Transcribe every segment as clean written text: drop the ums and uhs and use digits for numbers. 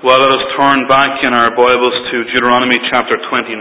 Well, let us turn back in our Bibles to Deuteronomy chapter 29.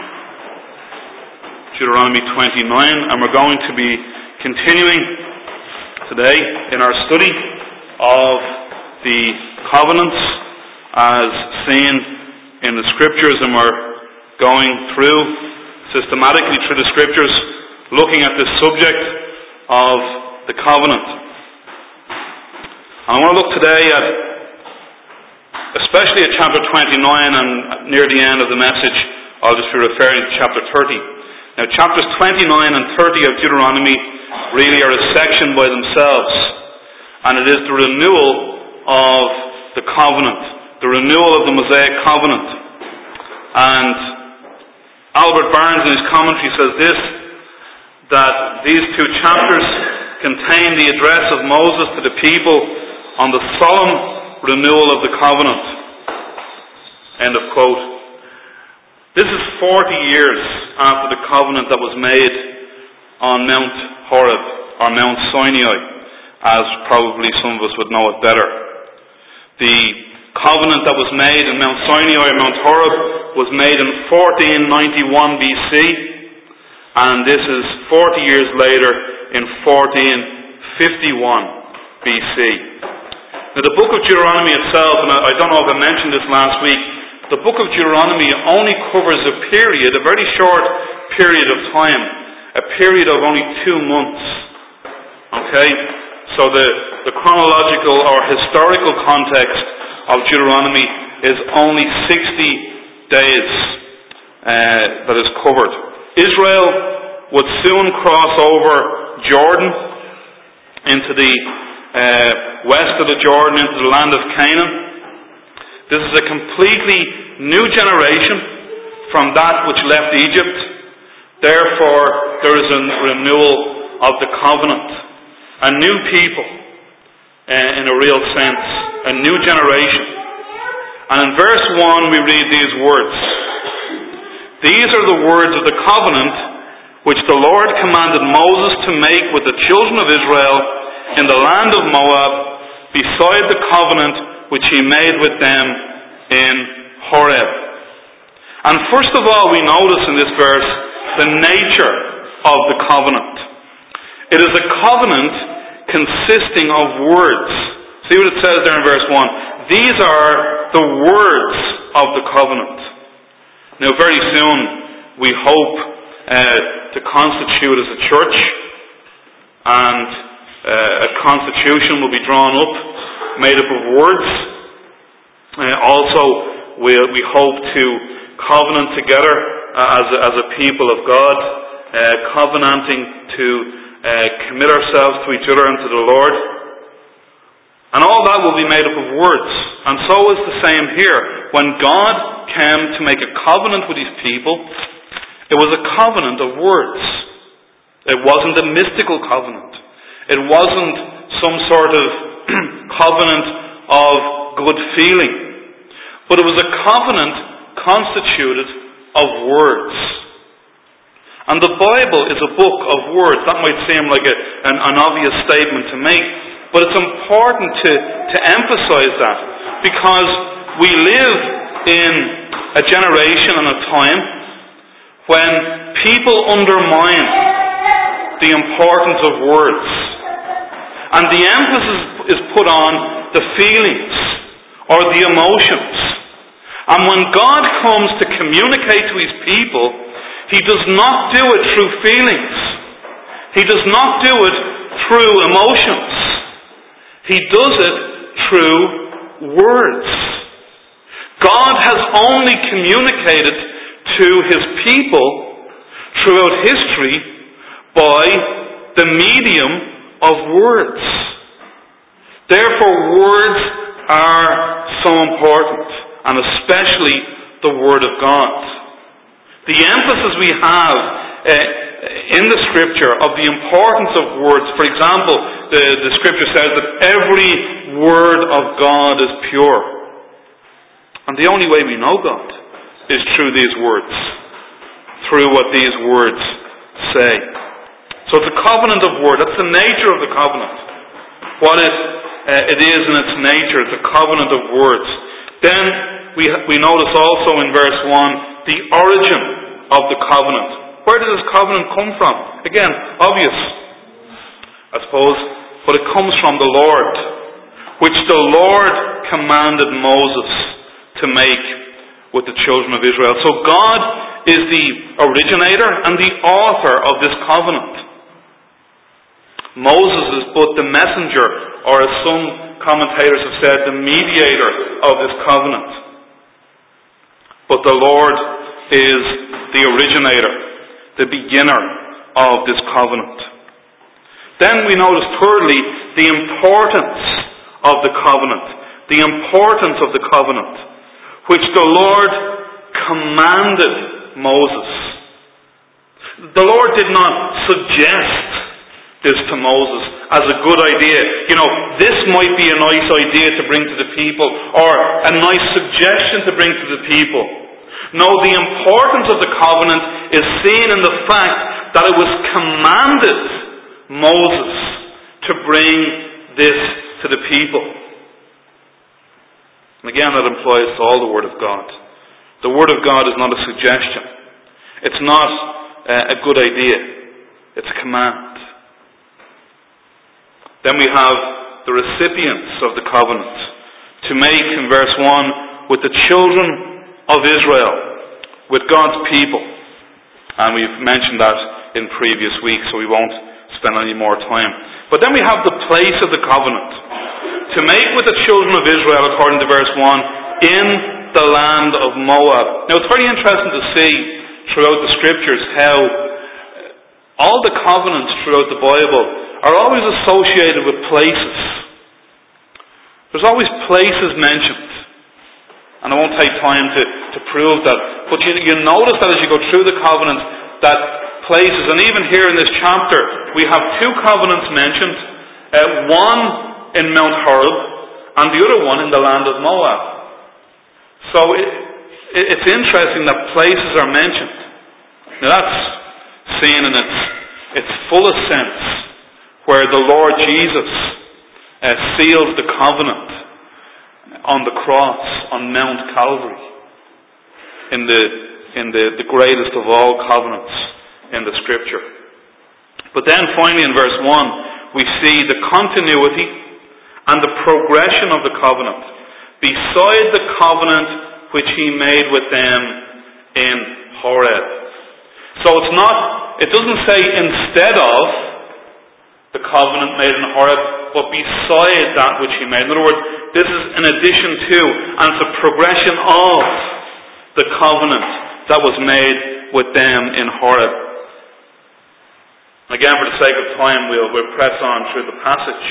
Deuteronomy 29, and we're going to be continuing today in our study of the covenants as seen in the Scriptures, and we're going through systematically through the Scriptures, looking at this subject of the covenant. And I want to look today at especially at chapter 29, and near the end of the message I'll just be referring to chapter 30. Now chapters 29 and 30 of Deuteronomy really are a section by themselves, and it is the renewal of the covenant, the renewal of the Mosaic covenant. And Albert Barnes in his commentary says this, that these two chapters contain the address of Moses to the people on the solemn renewal of the covenant. End of quote. This is 40 years after the covenant that was made on Mount Horeb, or Mount Sinai, as probably some of us would know it better. The covenant that was made in Mount Sinai, or Mount Horeb, was made in 1491 BC, and this is 40 years later in 1451 BC. Now, the book of Deuteronomy itself, and I don't know if I mentioned this last week, the book of Deuteronomy only covers a very short period of time, a period of only 2 months. Okay? So the chronological or historical context of Deuteronomy is only 60 days that is covered. Israel would soon cross over Jordan into the west of the Jordan, into the land of Canaan. This is a completely new generation from that which left Egypt. Therefore, there is a renewal of the covenant. A new people, in a real sense. A new generation. And in verse 1 we read these words. These are the words of the covenant which the Lord commanded Moses to make with the children of Israel in the land of Moab, beside the covenant which he made with them in Horeb. And first of all, we notice in this verse the nature of the covenant. It is a covenant consisting of words. See what it says there in verse 1. These are the words of the covenant. Now, very soon we hope to constitute as a church, and a constitution will be drawn up, made up of words. Also, we hope to covenant together as a people of God, covenanting to commit ourselves to each other and to the Lord. And all that will be made up of words. And so is the same here. When God came to make a covenant with His people, it was a covenant of words. It wasn't a mystical covenant. It wasn't some sort of covenant of good feeling. But it was a covenant constituted of words. And the Bible is a book of words. That might seem like an obvious statement to make, but it's important to emphasize that, because we live in a generation and a time when people undermine the importance of words. And the emphasis is put on the feelings or the emotions. And when God comes to communicate to His people, He does not do it through feelings. He does not do it through emotions. He does it through words. God has only communicated to His people throughout history by the medium of words. Therefore, words are so important, and especially the Word of God. The emphasis we have in the Scripture of the importance of words. For example, the Scripture says that every word of God is pure. And the only way we know God is through these words, through what these words say. So it's a covenant of word. That's the nature of the covenant. What it is in its nature, it's a covenant of words. Then we notice also in verse 1 the origin of the covenant. Where did this covenant come from? Again, obvious, I suppose, but it comes from the Lord, which the Lord commanded Moses to make with the children of Israel. So God is the originator and the author of this covenant. Moses is but the messenger, or as some commentators have said, the mediator of this covenant. But the Lord is the originator, the beginner of this covenant. Then we notice thirdly the importance of the covenant. The importance of the covenant, which the Lord commanded Moses. The Lord did not suggest this to Moses as a good idea. This might be a nice idea to bring to the people, or a nice suggestion to bring to the people. No, the importance of the covenant is seen in the fact that it was commanded Moses to bring this to the people. And again, that applies to all the Word of God. The Word of God is not a suggestion. It's not a good idea. It's a command. Then we have the recipients of the covenant to make, in verse 1, with the children of Israel, with God's people. And we've mentioned that in previous weeks, so we won't spend any more time. But then we have the place of the covenant. To make with the children of Israel, according to verse 1, in the land of Moab. Now it's very interesting to see throughout the Scriptures how all the covenants throughout the Bible are always associated with places. There's always places mentioned. And I won't take time to prove that. But you notice that as you go through the covenants, that places, and even here in this chapter, we have two covenants mentioned. One in Mount Horeb, and the other one in the land of Moab. So it's interesting that places are mentioned. Now that's seen in its fullest sense, where the Lord Jesus seals the covenant on the cross on Mount Calvary, in the greatest of all covenants in the Scripture. But then finally in verse 1 we see the continuity and the progression of the covenant beside the covenant which He made with them in Horeb. So it doesn't say instead of the covenant made in Horeb, but beside that which He made. In other words, this is in addition to, and it's a progression of the covenant that was made with them in Horeb. Again, for the sake of time, we'll press on through the passage.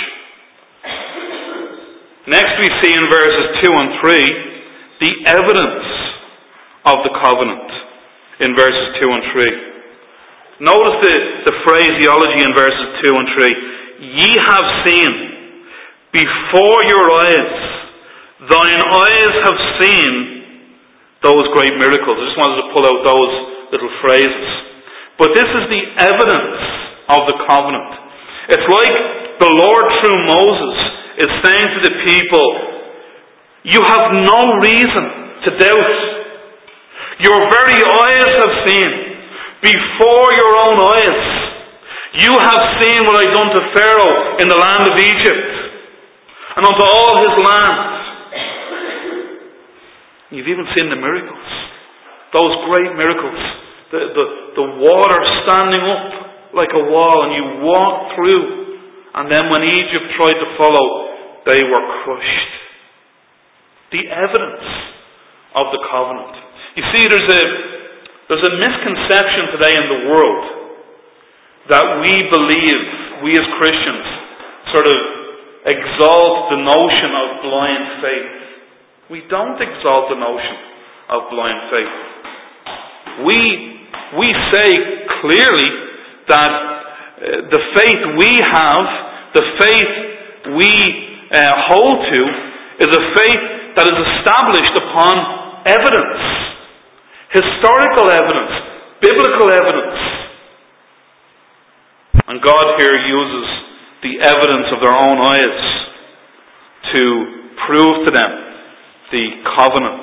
Next we see in verses 2 and 3 the evidence of the covenant in verses 2 and 3. Notice the phraseology in verses 2 and 3. Ye have seen before your eyes, thine eyes have seen those great miracles. I just wanted to pull out those little phrases. But this is the evidence of the covenant. It's like the Lord through Moses is saying to the people, you have no reason to doubt. Your very eyes have seen. Before your own eyes, you have seen what I've done to Pharaoh in the land of Egypt and unto all his land. You've even seen the miracles, those great miracles, the water standing up like a wall, and you walk through, and then when Egypt tried to follow, they were crushed. The evidence of the covenant. You see, there's a misconception today in the world that we believe, we as Christians, sort of exalt the notion of blind faith. We don't exalt the notion of blind faith. We say clearly that the faith we have, the faith we hold to, is a faith that is established upon evidence. Historical evidence, biblical evidence. And God here uses the evidence of their own eyes to prove to them the covenant.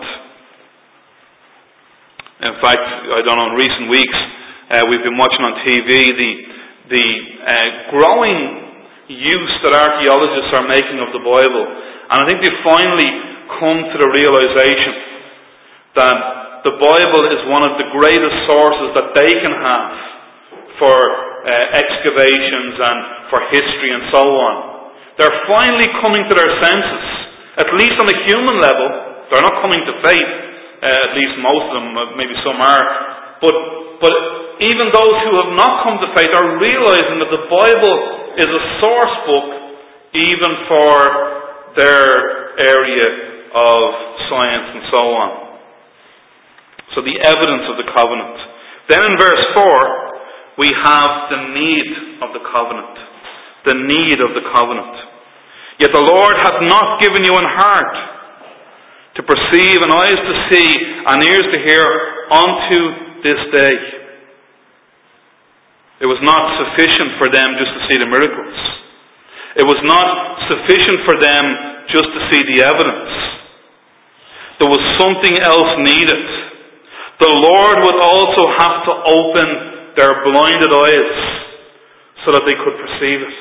In fact, I don't know, in recent weeks, we've been watching on TV the growing use that archaeologists are making of the Bible. And I think they finally come to the realization that the Bible is one of the greatest sources that they can have for excavations and for history and so on. They're finally coming to their senses, at least on a human level. They're not coming to faith, at least most of them, maybe some are. But even those who have not come to faith are realizing that the Bible is a source book even for their area of science and so on. So the evidence of the covenant. Then in verse 4, we have the need of the covenant. The need of the covenant. Yet the Lord hath not given you an heart to perceive, and eyes to see, and ears to hear, unto this day. It was not sufficient for them just to see the miracles. It was not sufficient for them just to see the evidence. There was something else needed. The Lord would also have to open their blinded eyes so that they could perceive it.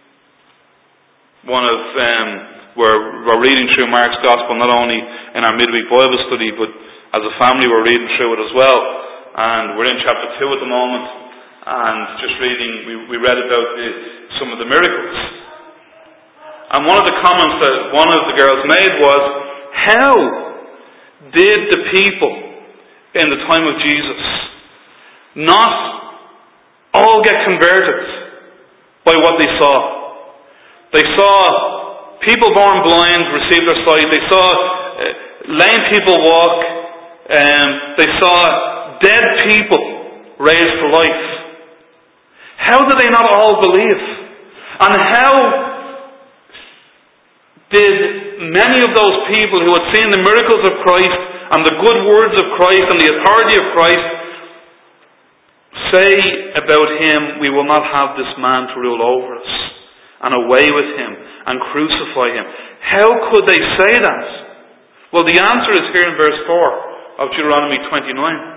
We're reading through Mark's Gospel not only in our midweek Bible study, but as a family we're reading through it as well. And we're in chapter 2 at the moment, and just reading, we read about some of the miracles. And one of the comments that one of the girls made was, how did the people in the time of Jesus not all get converted by what they saw? They saw people born blind receive their sight. They saw lame people walk. They saw dead people raised to life. How did they not all believe? And how did many of those people who had seen the miracles of Christ and the good words of Christ and the authority of Christ say about him, we will not have this man to rule over us, and away with him, and crucify him? How could they say that? Well, the answer is here in verse 4 of Deuteronomy 29.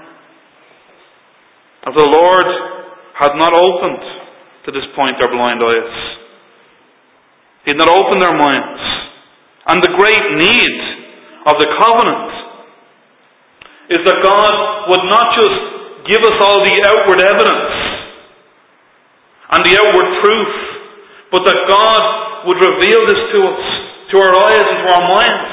As the Lord had not opened to this point their blind eyes. He had not opened their minds. And the great need of the covenant is that God would not just give us all the outward evidence and the outward proof, but that God would reveal this to us, to our eyes and to our minds.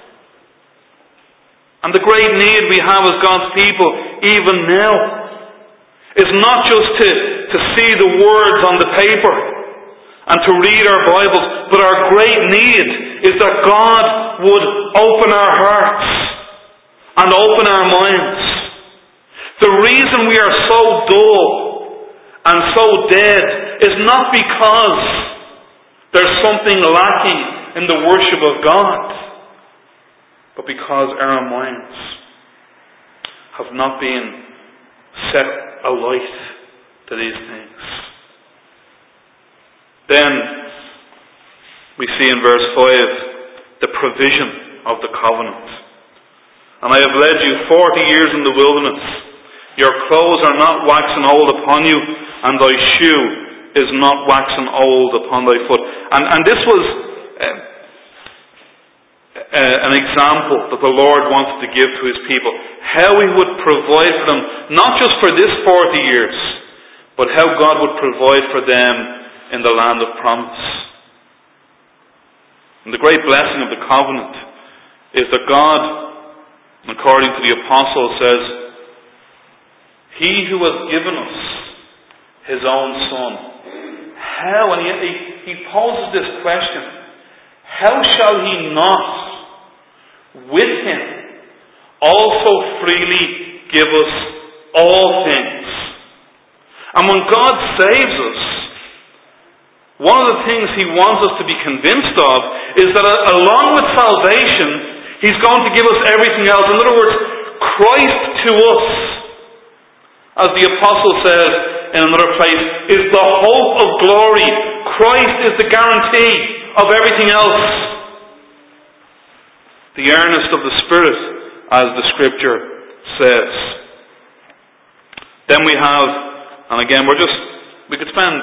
And the great need we have as God's people, even now, is not just to see the words on the paper and to read our Bibles, but our great need is that God would open our hearts and open our minds. The reason we are so dull and so dead is not because there's something lacking in the worship of God, but because our minds have not been set alight to these things. Then we see in verse 5 the provision of the covenant. And I have led you 40 years in the wilderness. Your clothes are not waxen old upon you, and thy shoe is not waxen old upon thy foot. And this was an example that the Lord wanted to give to his people. How he would provide for them, not just for this 40 years, but how God would provide for them in the land of promise. And the great blessing of the covenant is that God, according to the apostle, says, he who has given us his own Son. How? And he poses this question. How shall he not with him also freely give us all things? And when God saves us, one of the things he wants us to be convinced of is that along with salvation, he's going to give us everything else. In other words, Christ to us, as the apostle says in another place, is the hope of glory. Christ is the guarantee of everything else. The earnest of the Spirit, as the Scripture says. Then we have, and again, we could spend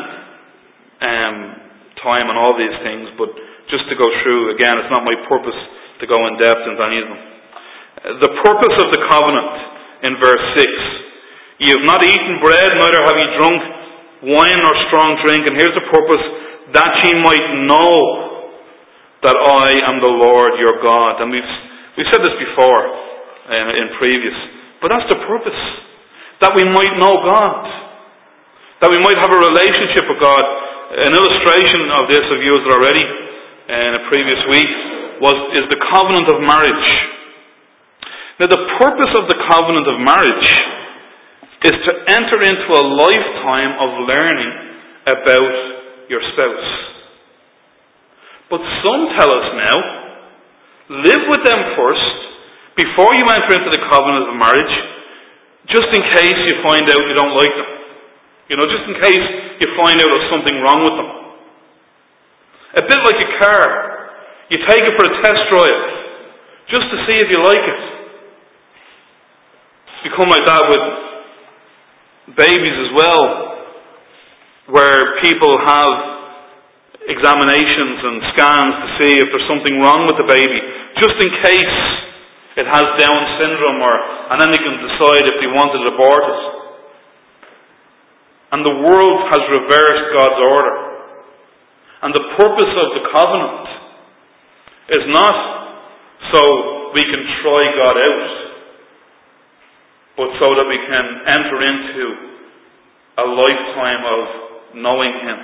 time on all these things, but just to go through, again, it's not my purpose to go in depth into any of them. The purpose of the covenant in verse 6. Ye have not eaten bread, neither have ye drunk wine or strong drink, and here's the purpose, that ye might know that I am the Lord your God. And we've said this before in previous, but that's the purpose, that we might know God, that we might have a relationship with God. An illustration of this I've used already in a previous week is the covenant of marriage. Now, the purpose of the covenant of marriage is to enter into a lifetime of learning about your spouse. But some tell us now, live with them first, before you enter into the covenant of marriage, just in case you find out you don't like them. Just in case you find out there's something wrong with them. A bit like a car. You take it for a test drive, just to see if you like it. It's become like that with babies as well, where people have examinations and scans to see if there's something wrong with the baby, just in case it has Down syndrome, and then they can decide if they want it aborted. And the world has reversed God's order. And the purpose of the covenant is not so we can try God out, but so that we can enter into a lifetime of knowing Him.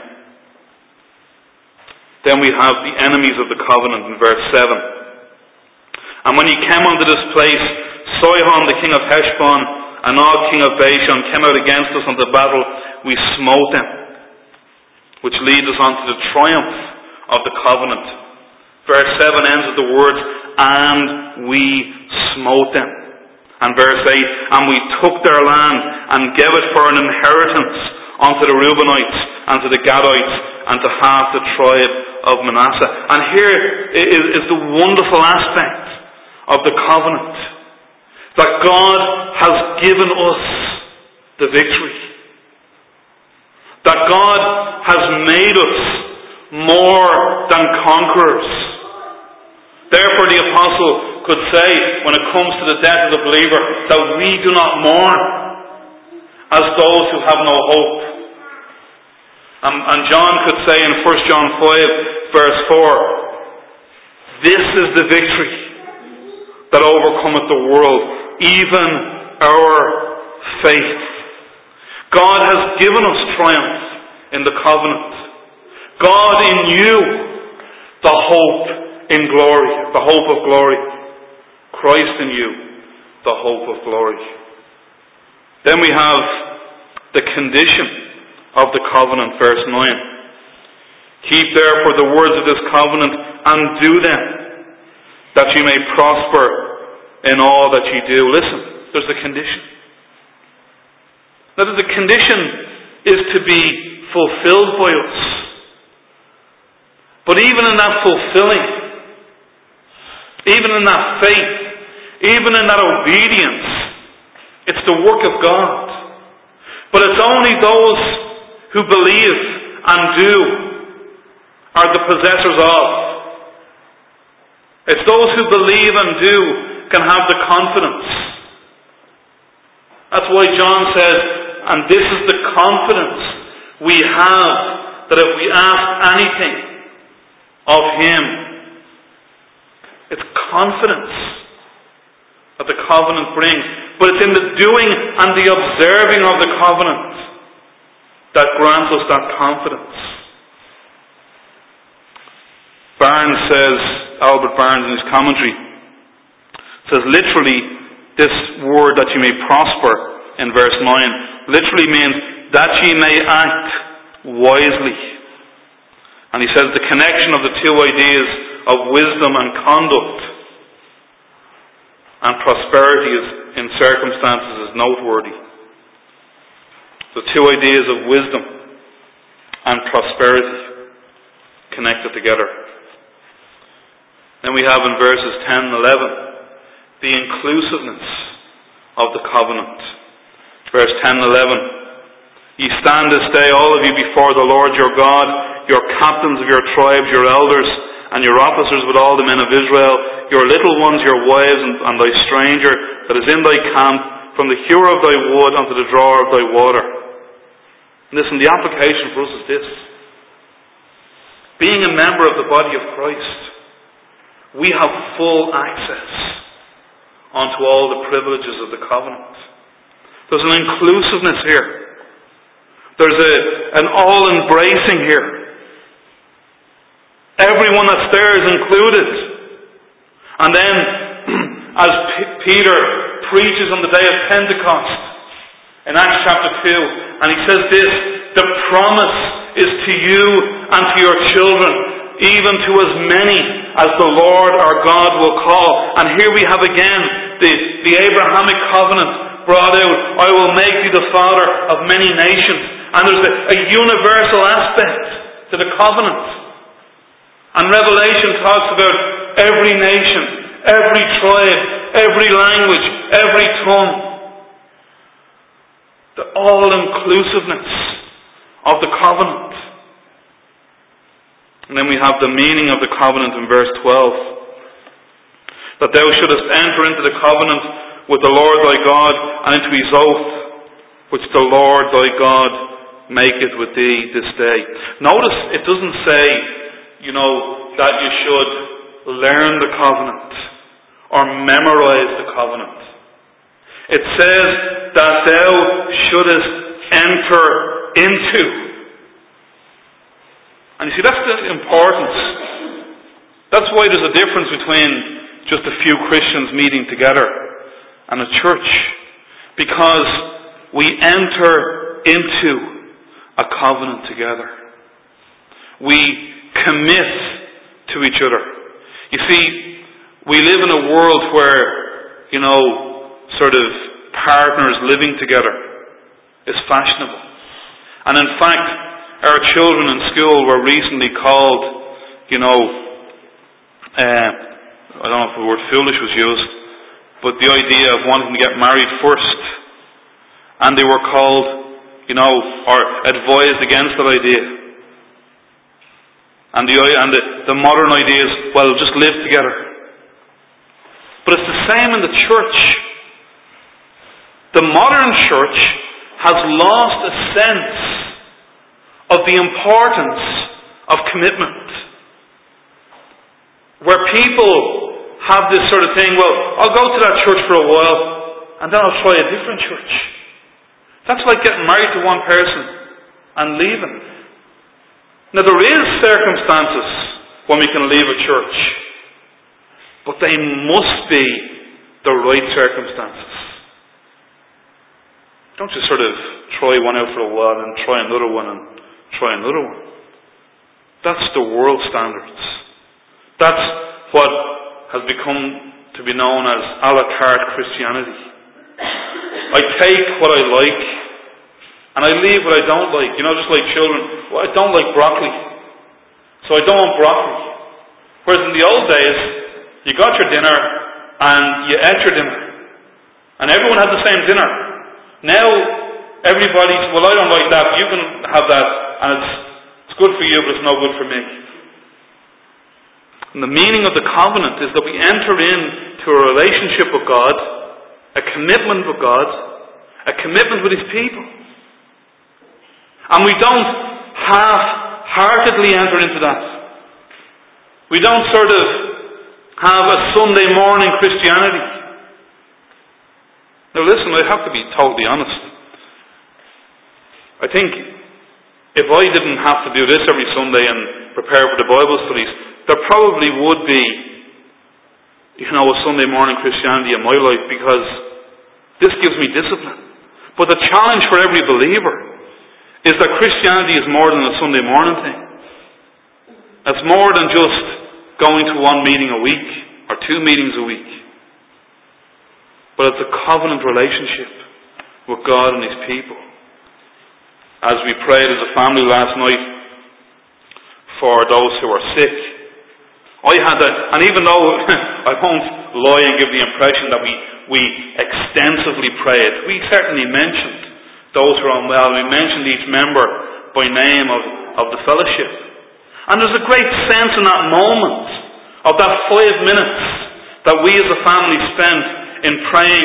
Then we have the enemies of the covenant in verse 7. And when ye came unto this place, Sihon the king of Heshbon and Og king of Bashan came out against us unto battle, we smote them. Which leads us on to the triumph of the covenant. Verse 7 ends with the words, and we smote them. And verse 8, and we took their land and gave it for an inheritance unto the Reubenites and to the Gadites and to half the tribe of Manasseh. And here is the wonderful aspect of the covenant, that God has given us the victory. That God has made us more than conquerors. Therefore the apostle could say, when it comes to the death of the believer, that we do not mourn as those who have no hope. And John could say in 1 John 5 verse 4, this is the victory that overcometh the world, even our faith. God has given us triumph in the covenant. God in you, the hope in glory, the hope of glory. Christ in you, the hope of glory. Then we have the condition of the covenant, verse 9. Keep therefore the words of this covenant and do them, that ye may prosper in all that ye do. Listen, there's a condition. Now, the condition is to be fulfilled by us. But even in that fulfilling, even in that faith, even in that obedience, it's the work of God. But it's only those who believe and do are the possessors of. It's those who believe and do can have the confidence. That's why John says, and this is the confidence we have, that if we ask anything of Him, it's confidence that the covenant brings. But it's in the doing and the observing of the covenant that grants us that confidence. Barnes says, Albert Barnes in his commentary, says literally, this word that you may prosper in verse 9 literally means that ye may act wisely. And he says the connection of the two ideas of wisdom and conduct and prosperity in circumstances is noteworthy. The two ideas of wisdom and prosperity connected together. Then we have in verses 10 and 11 the inclusiveness of the covenant. Verse 10 and 11. Ye stand this day, all of you, before the Lord your God, your captains of your tribes, your elders, and your officers with all the men of Israel, your little ones, your wives, and thy stranger that is in thy camp, from the hewer of thy wood unto the drawer of thy water. Listen, the application for us is this. Being a member of the body of Christ, we have full access onto all the privileges of the covenant. There's an inclusiveness here. There's an all-embracing here. Everyone that's there is included. And then, as Peter preaches on the day of Pentecost, in Acts chapter 2, and he says this, the promise is to you and to your children, even to as many as the Lord our God will call. And here we have again the Abrahamic covenant brought out. I will make you the father of many nations. And there's a universal aspect to the covenant. And Revelation talks about every nation, every tribe, every language, every tongue. The all-inclusiveness of the covenant. And then we have the meaning of the covenant in verse 12. That thou shouldest enter into the covenant with the Lord thy God, and into his oath, which the Lord thy God maketh with thee this day. Notice it doesn't say, that you should learn the covenant or memorize the covenant. It says that thou shouldest enter into. And you see, that's the importance. That's why there's a difference between just a few Christians meeting together and a church. Because we enter into a covenant together. We commit to each other. You see, we live in a world where, sort of partners living together is fashionable. And in fact, our children in school were recently called, I don't know if the word foolish was used, but the idea of wanting to get married first. And they were called, or advised against that idea. And the modern idea is, well, just live together. But it's the same in the church. The modern church has lost a sense of the importance of commitment. Where people have this sort of thing, well, I'll go to that church for a while, and then I'll try a different church. That's like getting married to one person and leaving. Now, there is circumstances when we can leave a church, but they must be the right circumstances. Don't just sort of try one out for a while and try another one and try another one. That's the world standards. That's what has become to be known as a la carte Christianity. I take what I like and I leave what I don't like. Just like children. Well, I don't like broccoli, so I don't want broccoli. Whereas in the old days, you got your dinner and you ate your dinner. And everyone had the same dinner. Now, everybody's, well, I don't like that, you can have that, and it's good for you, but it's no good for me. And the meaning of the covenant is that we enter into a relationship with God, a commitment with God, a commitment with his people. And we don't half-heartedly enter into that. We don't sort of have a Sunday morning Christianity. Now listen, I have to be totally honest. I think if I didn't have to do this every Sunday and prepare for the Bible studies, there probably would be, a Sunday morning Christianity in my life, because this gives me discipline. But the challenge for every believer is that Christianity is more than a Sunday morning thing. It's more than just going to one meeting a week or two meetings a week. But it's a covenant relationship with God and his people. As we prayed as a family last night for those who are sick, I had that, and even though I won't lie and give the impression that we extensively prayed, we certainly mentioned those who are unwell. We mentioned each member by name of the fellowship. And there's a great sense in that moment of that 5 minutes that we as a family spent in praying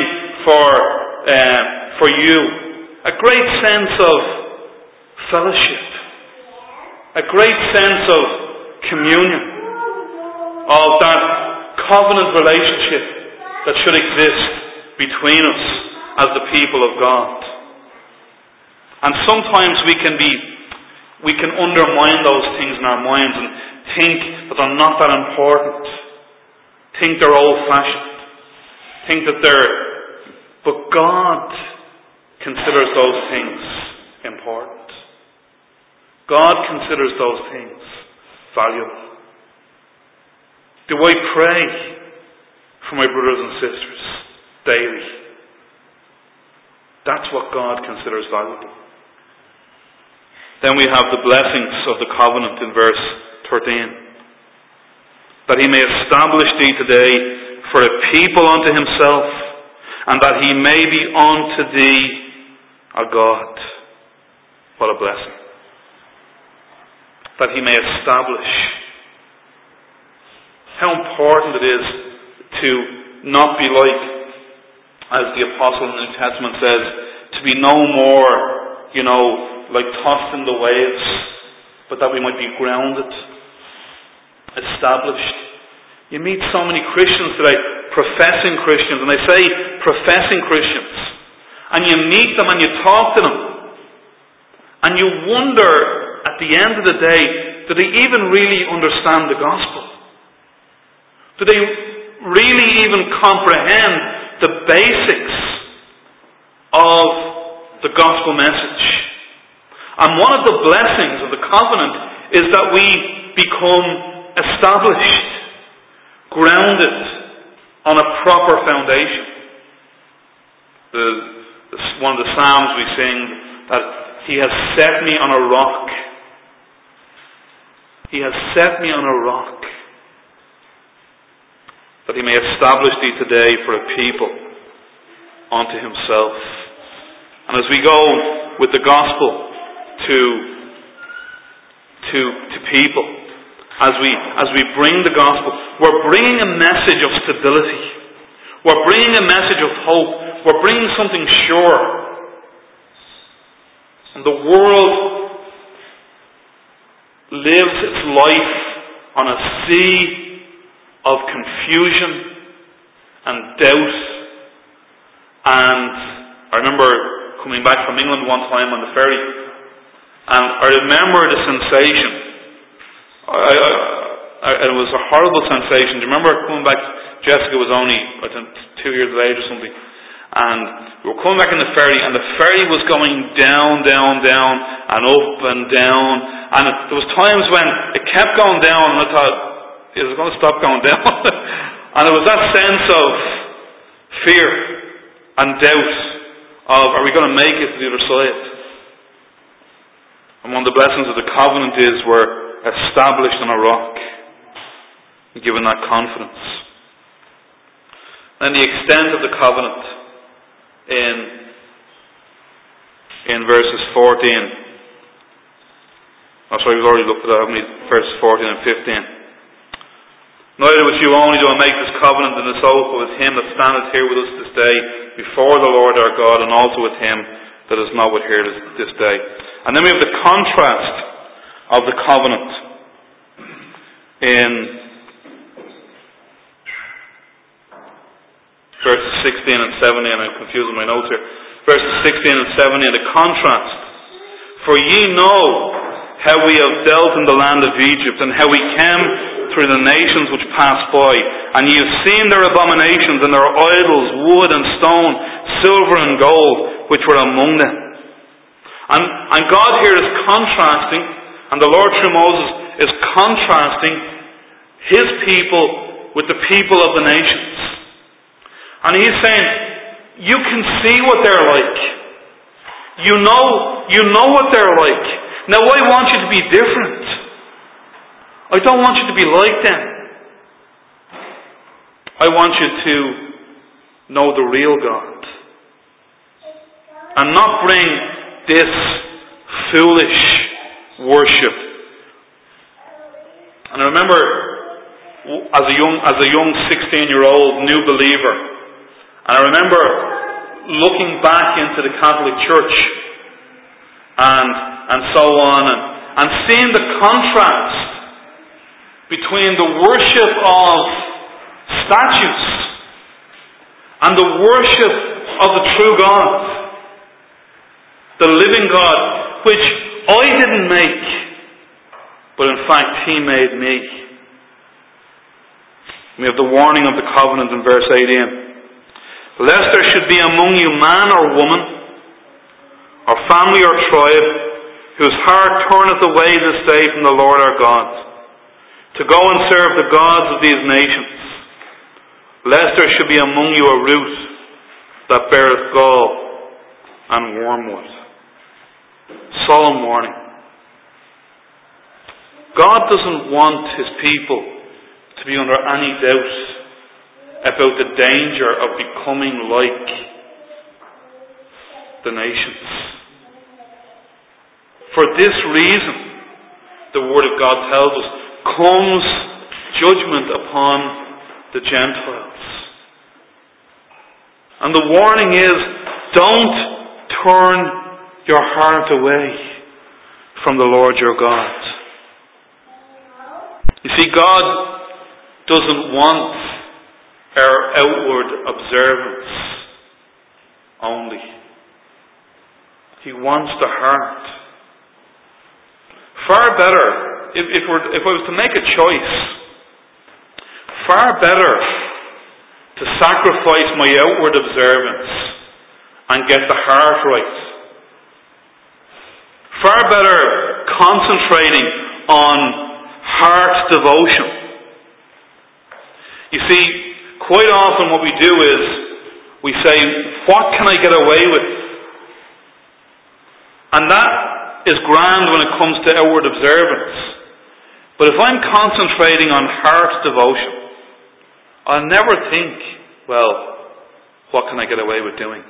for you. A great sense of fellowship. A great sense of communion. Of that covenant relationship that should exist between us as the people of God. And sometimes we can undermine those things in our minds and think that they're not that important. Think they're old-fashioned. Think that but God considers those things important. God considers those things valuable. Do I pray for my brothers and sisters daily? That's what God considers valuable. Then we have the blessings of the covenant in verse 13. That he may establish thee today for a people unto himself, and that he may be unto thee a God. What a blessing. That he may establish. How important it is to not be like, as the apostle in the New Testament says, to be no more, like tossed in the waves, but that we might be grounded, established. You meet so many Christians today, professing Christians, and I say professing Christians, and you meet them and you talk to them, and you wonder at the end of the day, do they even really understand the gospel? Do they really even comprehend the basics of the gospel message? And one of the blessings of the covenant is that we become established, grounded on a proper foundation. One of the Psalms we sing that he has set me on a rock. He has set me on a rock. That he may establish thee today for a people unto himself. And as we go with the gospel to people, as we bring the gospel, we're bringing a message of stability. We're bringing a message of hope. We're bringing something sure. And the world lives its life on a sea of confusion and doubt. And I remember coming back from England one time on the ferry, and I remember the sensation. It was a horrible sensation. Do you remember coming back? Jessica was only, I think, 2 years of age or something. And we were coming back in the ferry, and the ferry was going down, down, down, and up and down. And there was times when it kept going down, and I thought, is it going to stop going down? And there was that sense of fear and doubt of, are we going to make it to the other side? And one of the blessings of the covenant is we're established on a rock, given that confidence. And the extent of the covenant in verses 14. Oh, sorry, we've already looked at that, haven't we? Verses 14 and 15. Neither with you only do I make this covenant and this oath, but with him that standeth here with us this day before the Lord our God, and also with him that is not with here this day. And then we have the contrast of the covenant in verses 16 and 17, and I'm confusing my notes here. Verses 16 and 17, the contrast. For ye know how we have dealt in the land of Egypt, and how we came through the nations which passed by, and ye have seen their abominations and their idols, wood and stone, silver and gold, which were among them. And God here is contrasting, and the Lord through Moses is contrasting his people with the people of the nations. And he's saying, you can see what they're like. You know what they're like. Now I want you to be different. I don't want you to be like them. I want you to know the real God. And not bring this foolish worship. And I remember as a young 16-year-old new believer, and I remember looking back into the Catholic Church and so on, and seeing the contrast between the worship of statues and the worship of the true God, the living God, which I didn't make, but in fact He made me. We have the warning of the covenant in verse 18. Lest there should be among you man or woman, or family or tribe, whose heart turneth away this day from the Lord our God, to go and serve the gods of these nations. Lest there should be among you a root that beareth gall and wormwood. Solemn warning. God doesn't want His people to be under any doubt about the danger of becoming like the nations. For this reason, the Word of God tells us, comes judgment upon the Gentiles. And the warning is, don't turn your heart away from the Lord your God. You see, God doesn't want our outward observance only. He wants the heart. Far better, if I was to make a choice, far better to sacrifice my outward observance and get the heart right. Far better concentrating on heart devotion. You see, quite often what we do is we say, what can I get away with? And that is grand when it comes to outward observance. But if I'm concentrating on heart devotion, I'll never think, well, what can I get away with doing?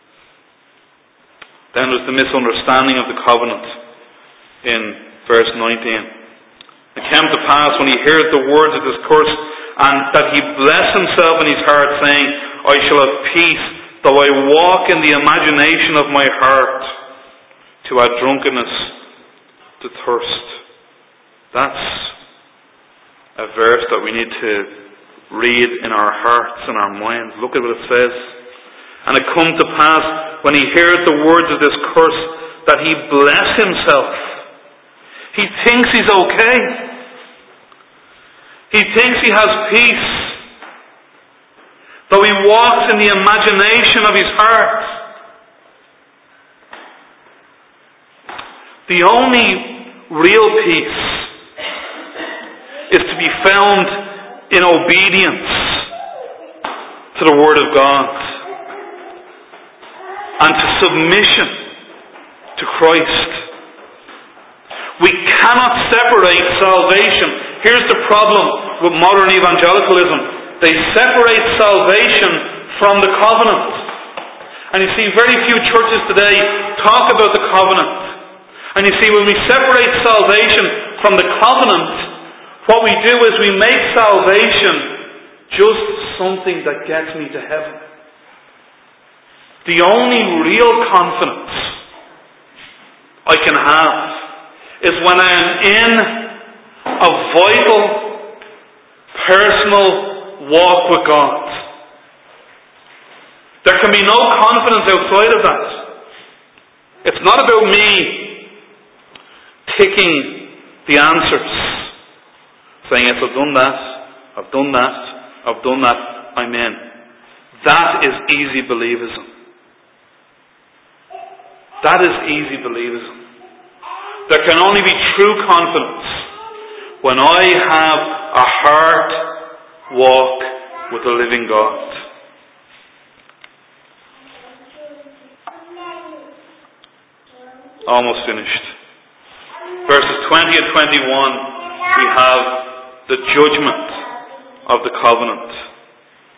Then there's the misunderstanding of the covenant in verse 19. It came to pass when he heard the words of this curse, and that he blessed himself in his heart, saying, I shall have peace, though I walk in the imagination of my heart, to add drunkenness to thirst. That's a verse that we need to read in our hearts and our minds. Look at what it says. And it come to pass, when he heard the words of this curse, that he blessed himself. He thinks he's okay. He thinks he has peace, though he walks in the imagination of his heart. The only real peace is to be found in obedience to the Word of God and to submission to Christ. We cannot separate salvation. Here's the problem with modern evangelicalism. They separate salvation from the covenant. And you see, very few churches today talk about the covenant. And you see, when we separate salvation from the covenant, what we do is we make salvation just something that gets me to heaven. The only real confidence I can have is when I am in a vital, personal walk with God. There can be no confidence outside of that. It's not about me ticking the answers, saying, yes, I've done that, I've done that, I've done that, I'm in. That is easy believism. That is easy believism. There can only be true confidence when I have a heart walk with the living God. Almost finished. Verses 20 and 21, we have the judgment of the covenant.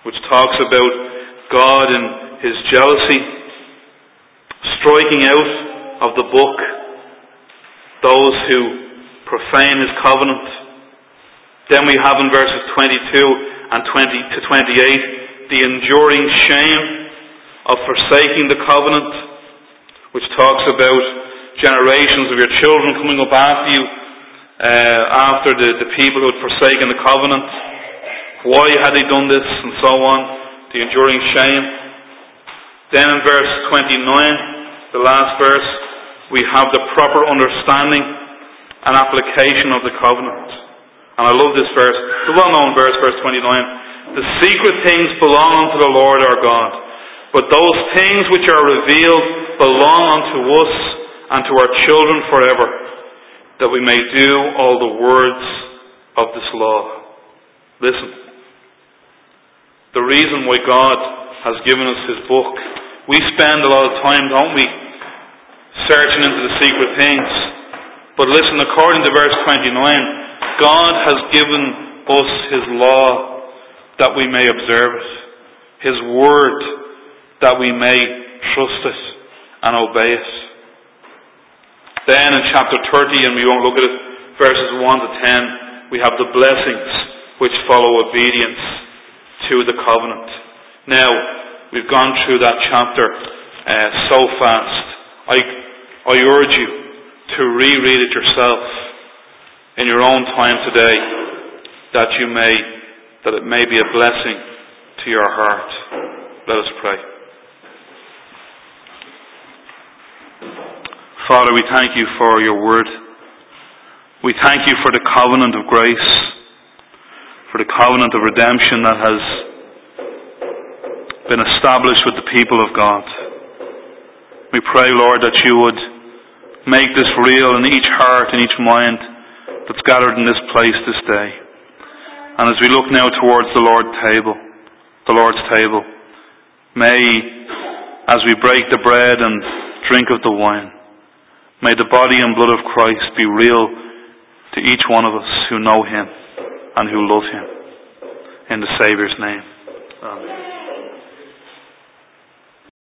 which talks about God in His jealousy, striking out of the book those who profane His covenant. Then we have in verses 22 and 20 to 28 the enduring shame of forsaking the covenant, which talks about generations of your children coming up after you, after the people who had forsaken the covenant. Why had they done this, and so on. The enduring shame. Then in verse 29, the last verse, we have the proper understanding and application of the covenant. And I love this verse, the well-known verse, verse 29. The secret things belong unto the Lord our God, but those things which are revealed belong unto us and to our children forever, that we may do all the words of this law. Listen, the reason why God has given us His book, we spend a lot of time, don't we, searching into the secret things. But listen, according to verse 29, God has given us His law that we may observe it, His word that we may trust it and obey it. Then in chapter 30, and we won't look at it, verses 1 to 10, we have the blessings which follow obedience to the covenant. Now, we've gone through that chapter so fast. I urge you to reread it yourself in your own time today, that it may be a blessing to your heart. Let us pray. Father, we thank you for your word. We thank you for the covenant of grace, for the covenant of redemption that has been established with the people of God. We pray, Lord, that you would make this real in each heart and each mind that's gathered in this place this day. And as we look now towards the Lord's table, may, as we break the bread and drink of the wine, may the body and blood of Christ be real to each one of us who know Him and who love Him. In the Saviour's name. Amen.